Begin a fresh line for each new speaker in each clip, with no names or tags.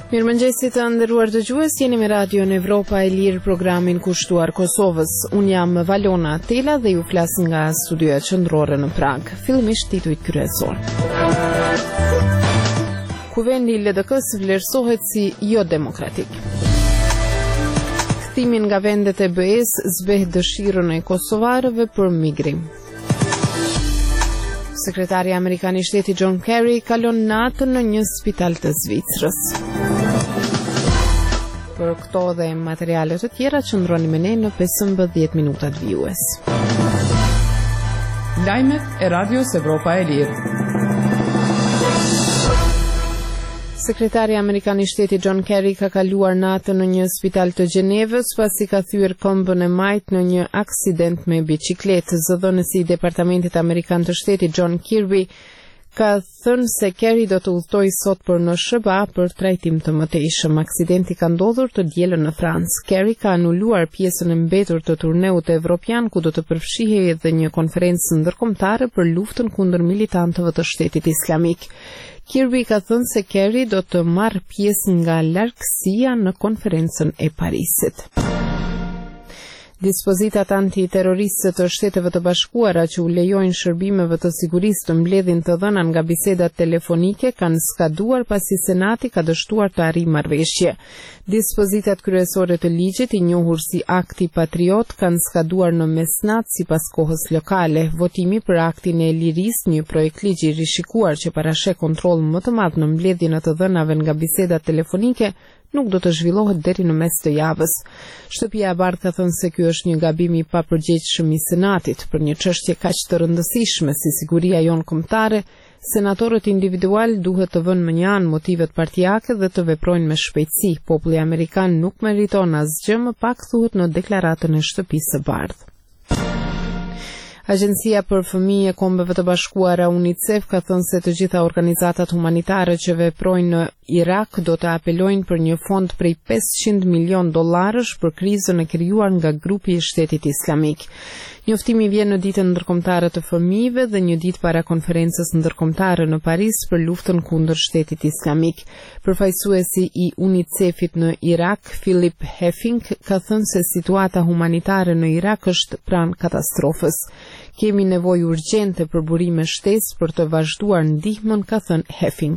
Mirëmëngjesit të nderuar dëgjues, jeni me Radion Evropa e Lirë, programin kushtuar Kosovës. Unë jam Valona Tela dhe ju flas nga studioja qendrore në Prag. Fillimisht titujt kryesor. Kuvendi i LDK-s vlerësohet si jo demokratik. Kthimin nga vendet e BE-s zbeh dëshirën e kosovarëve për migrim. Sekretari Amerikan i Shtetit John Kerry kalon natën në një spital të Zvicrës. Për këto dhe materiale të tjera qëndroni me ne në 15 minutat vijues.
Lajmet e Radios Evropa e Lirë.
Sekretari Amerikan i Shtetit John Kerry ka kaluar natën në një spital të Gjenevës pasi ka thyer këmbën e majt në një aksident me biçikletë. Zëdhënësi i Departamentit Amerikan të Shtetit John Kirby ka thënë se Kerry do të udhtojë sot për në SBA për trajtim të mëtejshëm. Aksidenti ka ndodhur të dielën në Francë. Kerry ka anuluar pjesën e mbetur të turneut evropian ku do të përfshihej edhe një konferencë ndërkombëtare për luftën kundër militantëve të Shtetit Islamik. Kirby ka thënë se Kerry do të marrë pjesë nga largësia në konferencën e Parisit. Dispozitat antiterroriste të Shteteve të Bashkuara që u lejojnë shërbimeve të sigurisë të mbledhin të dhëna nga bisedat telefonike kanë skaduar pasi Senati ka dështuar të arrijë marrëveshje. Dispozitat kryesore të ligjit, i njohur si Akti Patriot, kanë skaduar në mesnatë sipas kohës lokale. Votimi për Aktin e Lirisë, një projekt ligji i rishikuar që parasheh kontroll më të madh në mbledhjen e të dhënave nga bisedat telefonike, nuk do të zhvillohet deri në mes të javës. Shtëpia e Bardhë ka thënë se ky është një gabim i papërgjegjshëm i Senatit për një çështje kaq të rëndësishme si siguria jonë kombëtare. Senatorët individual duhet të vënë më një anë motivet partijake dhe të veprojnë me shpejtësi. Populli amerikan nuk meriton asgjë më pak, thuhet në deklaratën e Shtëpisë së Bardhë. Agjencia për Fëmijë e Kombeve të Bashkuara UNICEF ka thënë se të gjitha organizatat humanitare që veprojnë në Irak do të apelojnë për një fond prej $500 milion për krizën e krijuar nga grupi i Shtetit Islamik. Njoftimi vjen në ditën ndërkombëtare të fëmijëve dhe një ditë para konferencës ndërkombëtare në Paris për luftën kundër Shtetit Islamik. Përfaqësuesi i UNICEF-it në Irak, Philip Heffing, ka thënë se situata humanitare në Irak është pranë katastrofës. Kemi nevojë urgjente për burime shtesë për të vazhduar ndihmën, ka thënë Heffing.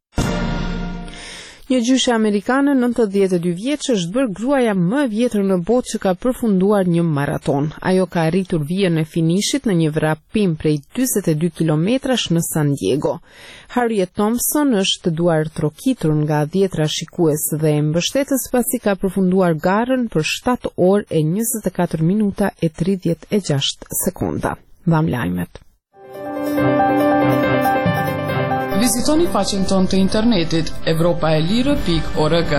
Një gjyshe amerikane 92 vjeç është bërë gruaja më e vjetër në botë që ka përfunduar një maraton. Ajo ka arritur vijën e finishit në një vrapim prej 42 kilometrash në San Diego. Harriet Thompson është duar trokitur nga 10 shikues dhe mbështetës pasi ka përfunduar garën për 7 orë e 24 minuta e 36 sekonda. Mbam lajmet.
Vizitoni faqen tonë të internetit evropaelire.org.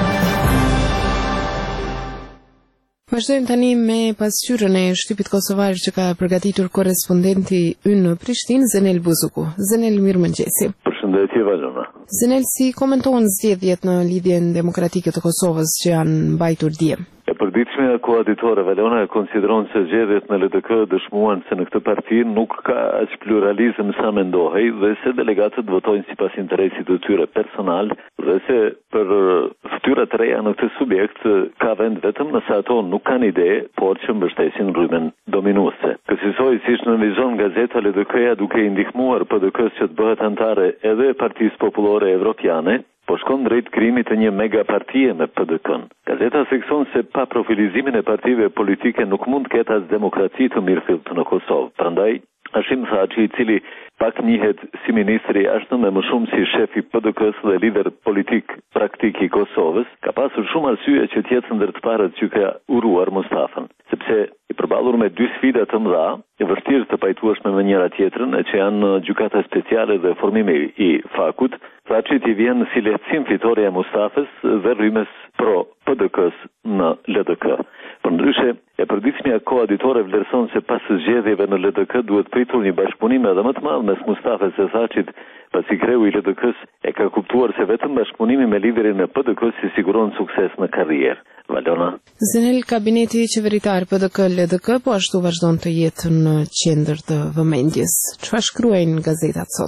Vazhdojmë tani me pasqyrën e shtypit kosovar që ka përgatitur korrespondenti ynë në Prishtinë, Zenel Buzuku. Zenel, mirëmëngjesi.
Përshëndetje, Valona.
Zenel, si komentohen zgjedhjet në lidhjen demokratike të Kosovës që janë mbajtur dje?
E përditshmja koaditore Valona e konsideron se zgjedhjet në LDK dëshmuan se në këtë parti nuk ka aq pluralizëm sa mendohej dhe se delegatët votojnë sipas interesit të tyre personal dhe se për fytyrat të reja në këtë subjekt ka vend vetëm nëse ato nuk kanë ide, por që mbështesin rrymen dominuese. Kësaj siç nënvizon gazeta LDK-ja duke i ndihmuar PDK-s që të bëhet antare edhe e Partisë Popullore Evropiane, po shkon drejt krijimit të një mega partie me PDK-n. Gazeta thekson se pa profilizimin e partive politike nuk mund të ketë as demokraci të mirëfillt në Kosovë. Prandaj Hashim Thaçi, i cili pak njihet si ministri jashtëm e më shumë si shef i PDK-s dhe lider politik praktik i Kosovës, ka pasur shumë arsye që të jetë ndër të parët që ka uruar Mustafën, sepse i përballur me dy sfida të mëdha, e vështirë të pajtueshme me njëra tjetrën, që janë gjykata speciale dhe formimi i fakut, Thaçit i vjen si lehtësim fitoria e Mustafës dhe rrymes pro PDK-s në LDK. Përndryshe, e përditshmja koaditore vlerëson se pas zgjedhjeve në LDK duhet pritur një bashkëpunim edhe më të madh mes Mustafës e Thaçit, pasi kreu i LDK-s e ka kuptuar se vetëm bashkëpunimi me liderin e PDK-s i siguron sukses në karrierë. Valona.
Zenel, kabineti qeveritar PDK-LDK po ashtu vazhdon të jetë në qendër të vëmendjes. Çfarë shkruajnë gazetat sot?
E për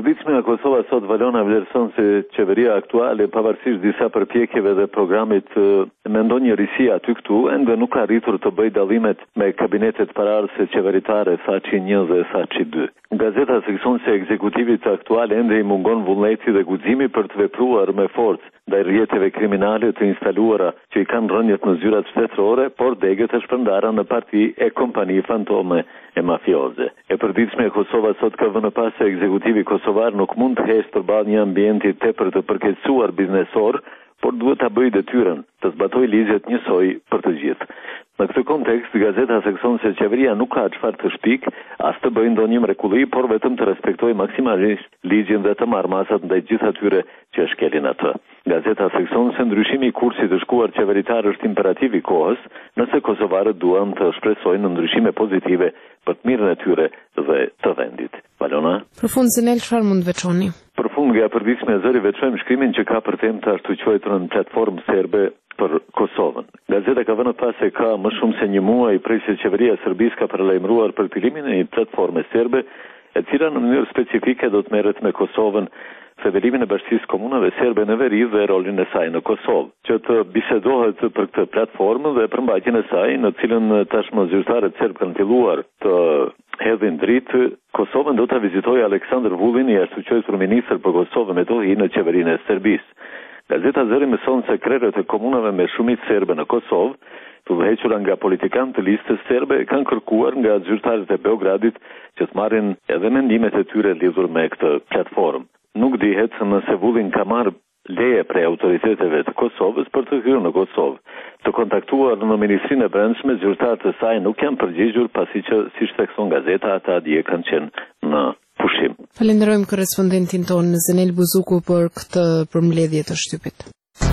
përditshmja Kosova sot Valona vlerëson se qeveria aktuale, pavarësisht disa përpjekjeve dhe programit, mendon një risi aty këtu, ende nuk ka arritur të bëjë dallimet me kabinetet paraardhëse qeveritare Thaçi 1 dhe Thaçi 2. Gazeta thekson se ekzekutivit aktual ende i mungon vullneti dhe guximi për të vepruar me forcë ndaj rrjeteve kriminale të instaluara që i kanë rënjet në zyrat shtetërore, por degët e shpërndara në parti e kompani fantome e mafioze. E përditshme Kosova sot ka vënë pas se ekzekutivi kosovar nuk mund të hesë përballë një ambienti tepër të përkeqësuar biznesor, por duhet ta bëjë detyrën të zbatojë ligjet njësoj për të gjithë. Në këtë kontekst, gazeta thekson se qeveria nuk ka çfarë të shpik, as të bëjë ndonjë mrekulli, por vetëm të respektojë maksimalisht ligjin dhe të marrë masat ndaj gjithë atyre që shkelin atë. Gazeta thekson se ndryshimi i kursit të shkuar qeveritar është imperativ i kohës, nëse kosovarët duan të shpresojnë ndryshime pozitive për të mirën e tyre dhe të vendit. Valona?
Për fund Zenel, çfarë mund veçoni?
Për fund nga përditshme zëri veçojmë shkrimin që ka për temë të ashtu quajturën platformë serbe për Kosovën. Gazeta ka vënë pas se ka më shumë se një muaj prej se qeveria e Serbisë ka paralajmëruar për filimin e një platforme serbe, e cila në mënyrë specifike do të merret me Kosovën, thevelimin e Bashkisë Komunave Serbe në veri dhe rolin e saj në Kosovë, që të bisedohet për këtë platformë dhe përmbajtjen e saj, në cilën tashmë zyrtarët serb kanë filluar të hedhin dritë. Kosovën do ta vizitojë Aleksandar Vulin, i ashtuquajtur ministër për Kosovën me dohi në qeverinë e Serbisë. Gazeta Zëri mëson se krerët e komunave me shumicë serbe në Kosovë, të udhëhequra nga politikanë të listës serbe, kanë kërkuar nga zyrtarët e Beogradit që të marrin edhe mendimet e tyre lidhur me këtë platformë. Nuk dihet nëse Vullin ka marrë leje prej autoriteteve të Kosovës për të hyrë në Kosovë. Të kontaktuar në Ministrinë e Brendshme, zyrtarët e saj nuk janë përgjigjur, pasi që, siç thekson gazeta, ata dje kanë qenë në pushim.
Falenderojmë korrespondentin tonë Zenel Buzuku për këtë përmbledhje të shtypit.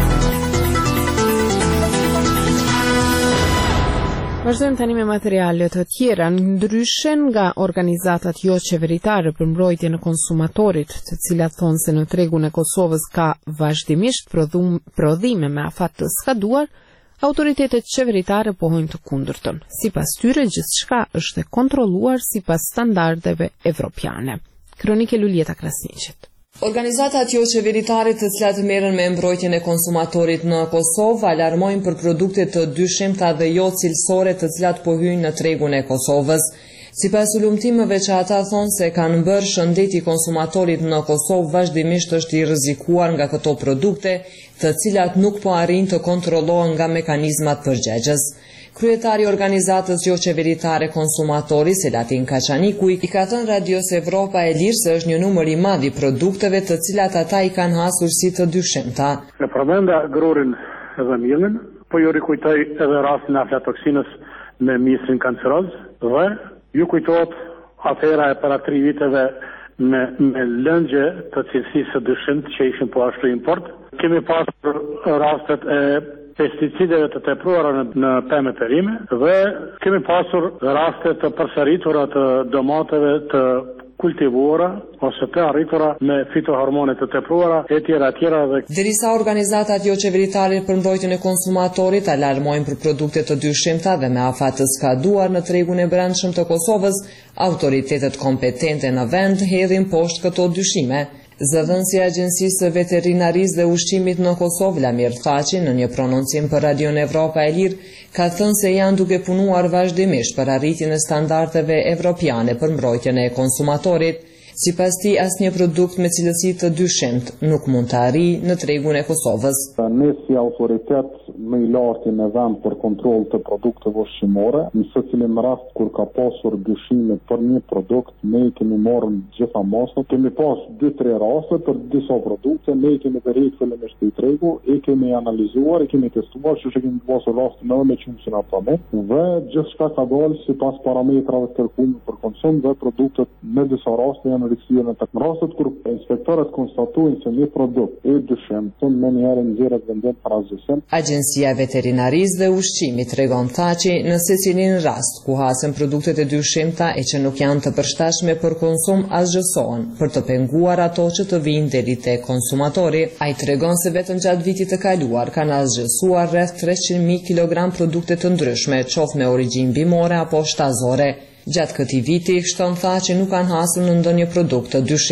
Vazhdojmë tani me materiale të tjera. Ndryshe nga organizatat jo qeveritare për mbrojtjen e konsumatorit, të cilat thonë se në tregun e Kosovës ka vazhdimisht prodhime me afat të skaduar, autoritetet qeveritare pohojnë të kundërtën. Sipas tyre, gjithçka është e kontrolluar sipas standardeve evropiane. Kronike Luljeta Krasniqit.
Organizatat jo qeveritare të cilat merren me mbrojtjen e konsumatorit në Kosovë alarmojnë për produkte të dyshimta dhe jo cilësore të cilat po hyjnë në tregun e Kosovës. Sipas ulumtimeve që ata thonë se kanë bërë, shëndeti i konsumatorit në Kosovë vazhdimisht është i rrezikuar nga këto produkte, të cilat nuk po arrin të kontrollohen nga mekanizmat përgjegjës. Kryetari i organizatës jo qeveritare konsumatori, Selatin Kaçaniku, i ka thënë Radios Evropa e Lirë se është një numër i madh i produkteve të cilat ata i kanë hasur si të dyshimta.
E përmenda grorin edhe mielin, po ju rikujtoj edhe rastin e aflatoksinës me misrin kanceroz dhe ju kujtohet afera e para 3 viteve me lëngje të cilësisë së dyshimt që ishin po ashtu import. Kemi pasur rastet e pesticideve të tepruara në pemë perime dhe kemi pasur raste të përsëritura të domateve të kultivuara ose të arritura me fitohormone të tepruara e tjera dhe
derisa organizatat jo qeveritare për mbrojtjen e konsumatorit alarmojnë për produkte të dyshimta dhe me afat të skaduar në tregun e brendshëm të Kosovës, autoritetet kompetente në vend hedhin poshtë këto dyshime. Zëdhënësi i Agjencisë së Veterinarisë dhe Ushqimit në Kosovë, Lamir Thaçi, në një prononcim për Radion Evropa e Lirë, ka thënë se janë duke punuar vazhdimisht për arritjen e standardeve evropiane për mbrojtjen e konsumatorit. Sipas tij, asnjë produkt me cilësi të dyshimt nuk mund të arrijë në tregun e Kosovës.
Ne si autoritet më i lartë në vend për kontroll të produkteve ushqimore, në secilin rast kur ka pasur dyshime për një produkt, ne kemi marrë gjitha masat. Kemi pas 2-3 raste për disa produkte, ne kemi vërejt fillimisht i tregu, e kemi analizuar, e kemi testuar, që kemi pasur raste më me qumësin apartament, dhe gjithçka ka dalë sipas parametrave të kërkuar për konsum dhe produktet në disa raste janë në rastet kur inspektorët konstatojnë se një produkt e dyshimtë me njëherë nxjerrët vendim para zgjesim.
Agjencia e Veterinarisë dhe Ushqimit tregon Thaçi në secilin rast ku hasen produktet e dyshimta e që nuk janë të përshtatshme për konsum azhësohen për të penguar ato që të vinë deri tek konsumatori. Ai tregon se vetëm gjatë vitit të kaluar kanë azhësuar rreth 300.000 kg produkte të ndryshme, qoftë me origjinë bimore apo shtazore. Gjatë këtij viti, shton Thaçi nuk kanë hasur në ndonjë produkt të dyshimt.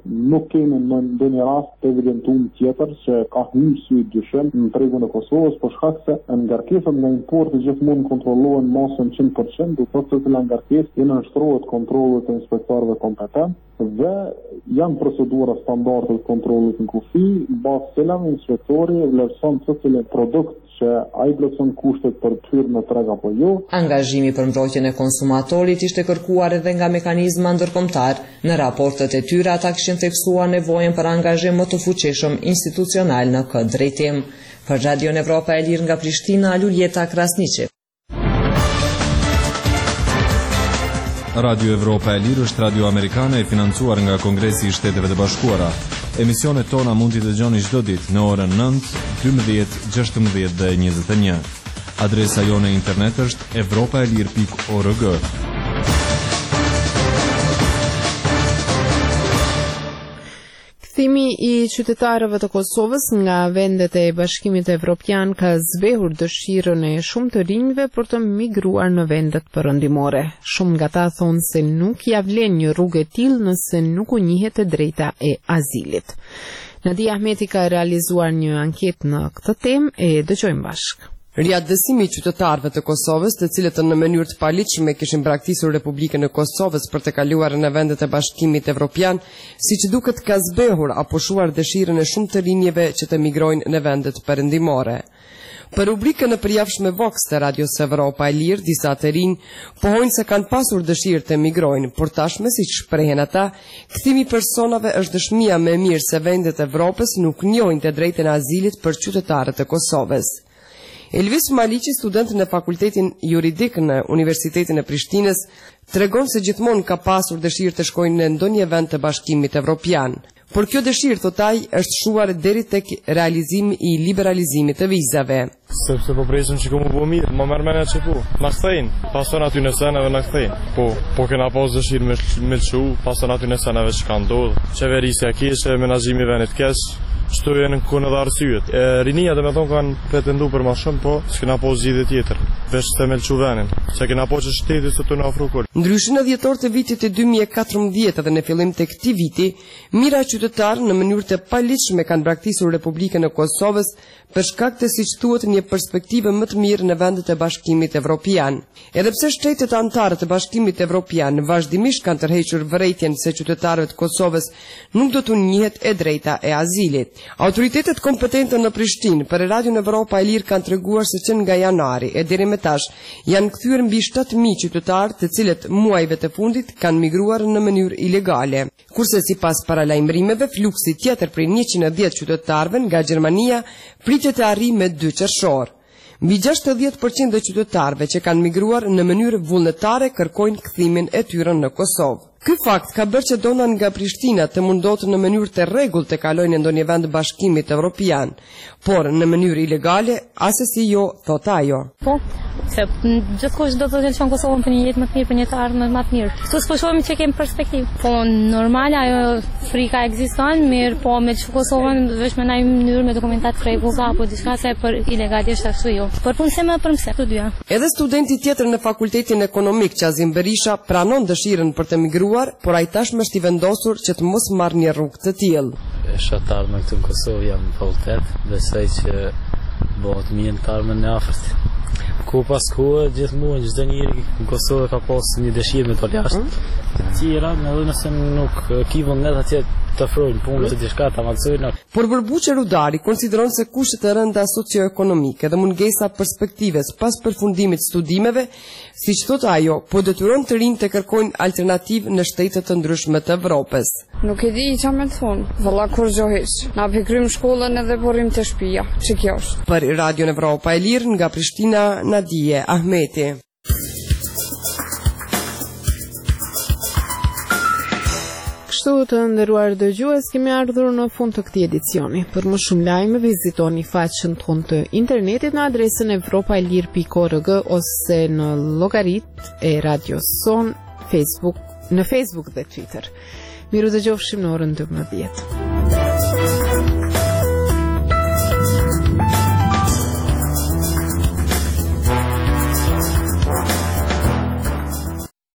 nuk kemi në ndonjë rast të evidentuar tjetër që ka hyrë sy dyshim në tregun e Kosovës, por shkak se ngarkesat nga importi gjithmonë kontrollohen mosën 100%, do të thotë se la ngarkesë i nënshtrohet kontrollit të inspektorëve kompetent dhe janë procedura standarde të kontrollit në kufi, bazë të cilave inspektori vlerëson se cilë produkt që ai plotson kushtet për të hyrë në treg apo jo.
Angazhimi për mbrojtjen e konsumatorit ishte kërkuar edhe nga mekanizma ndërkombëtar. Në raportet e tyre ata kishin theksuar nevojën për angazhim më të fuqishëm institucional në këtë drejtim. Për Radion Evropa e Lirë nga Prishtina, Luljeta Krasniqi.
Radio Evropa e Lirë është radio amerikane e financuar nga Kongresi i Shteteve të Bashkuara. Emisionet tona mund t'i dëgjoni çdo ditë në orën 9, 12, 16 dhe 21. Adresa jone internet është europaelir.org.
Kthimi i qytetarëve të Kosovës nga vendet e Bashkimit Evropian ka zbehur dëshirën e shumë të rinjve për të migruar në vendet perëndimore. Shumë nga ta thonë se nuk ja vlen një rrugë e tillë nëse nuk u njihet e drejta e azilit. Nadia Ahmeti ka realizuar një anketë në këtë temë, e dëgjojmë bashkë.
Riadësimi i qytetarëve të Kosovës, të cilët në mënyrë të paligjshme kishin braktisur Republikën e Kosovës për të kaluar në vendet e Bashkimit Evropian, siç duket ka zbehur apo shuar dëshirën e shumë të rinjeve që të migrojnë në vendet perëndimore. Për rubrikën e përjavshme Vox të Radios Evropa e Lirë, disa të rinj pohojnë se kanë pasur dëshirë të migrojnë, por tashmë siç shprehen ata, kthimi i personave është dëshmia më e mirë se vendet e Evropës nuk njohin të drejtën e azilit për qytetarët e Kosovës. Elvis Maliqi, student në fakultetin juridik në Universitetin e Prishtinës, tregon se gjithmonë ka pasur dëshirë të shkojnë në ndonjë vend të Bashkimit Evropian. Por kjo dëshirë, thot ai, është shuar deri tek realizimi i liberalizimit të vizave.
Sepse po presim që komu po mirë, më mërë mene që po. Në këthejnë, pason aty në seneve në këthejnë. Po kena pas dëshirë me lëshu, pason aty në seneve që ka ndodhë. Qeverisja keshe, menazhimi venit kesh, qëto e në kone dhe arsyet. Rinia dhe me thonë kanë pretendu për ma shumë, po s'kena po zgjidhje tjetër. Vesh të me lëshu venin, se kena po që shtetit së të në afru kërë.
Ndryshe në dhjetor të vitit e 2014 dhe në fillim të këtij viti, mira qytetarë në mënyrë të paligjshme kanë braktisur Republikën e Kosovës për shkak të, siç thuhet, një perspektive më të mirë në vendet e Bashkimit Evropian. Edhe pse shtetet anëtare të Bashkimit Evropian vazhdimisht kanë tërhequr vërejtjen se qytetarëve të Kosovës nuk do t'u njihet e drejta e azilit. Autoritetet kompetente në Prishtinë për Radion Evropa e Lirë kanë treguar se që nga janari e deri më tash janë kthyer mbi 7.000 qytetarë, të cilët muajve të fundit kanë migruar në mënyrë ilegale. Kurse sipas paralajmërimeve, fluksi tjetër prej 110 qytetarëve nga Gjermania pritet të arrijë me 2 qershor. Mbi 60% e qytetarëve që kanë migruar në mënyrë vullnetare kërkojnë kthimin e tyre në Kosovë. Ky fakt ka bërë që donat nga Prishtina të mundohet në mënyrë të rregullt të kalojnë në ndonjë vend Bashkimit Evropian, por në mënyrë ilegale asesi jo, thot ajo.
Po, se gjithkush do të lëshon Kosovën për një jetë më të mirë, për një të ardhmë më të mirë. Kështu s'po shohim që kemi perspektivë. Po normale ajo frika ekziston, mirë, po me çu Kosovën vetëm në një mënyrë me dokumentat të rregullta apo diçka se për ilegalisht ashtu jo. Por punëse më për mëse të dyja.
Edhe studenti tjetër në Fakultetin Ekonomik, Qazim Berisha, pranon dëshirën për të migruar, por ai tashmë është i vendosur që të mos marrë një rrugë të tillë.
Shatar me këtu në Kosovë jam në fakultet, besoj që bëhet mirë në tarmën e afërt. Ku pas kohë gjithmonë çdo njeri në Kosovë ka pas një dëshirë me të jashtë. Tjera, edhe nëse nuk ki vullnet atje të ofrojnë punë të diçka ta mallsojnë.
Por Burbuçe Rudari konsideron se kushtet e rënda socioekonomike dhe mungesa perspektives pas përfundimit studimeve, siç thot ajo, po detyron të rinjtë të kërkojnë alternativë në shtete të ndryshme të Evropës.
Nuk e di çfarë më thon. Valla kur gjohesh. Na pikrim shkollën edhe porrim të shtëpia. Ç'i kjo është?
Për Radion Evropa e Lirë nga Prishtina, Nadia Ahmeti.
Kështu të nderuar dëgjues, kemi ardhur në fund të këtij edicioni. Për më shumë lajme vizitoni faqen tonë të internetit në adresën europaelir.org ose në llogaritë e Radios Son në Facebook dhe Twitter. Miru dëgjofshim në orën 12.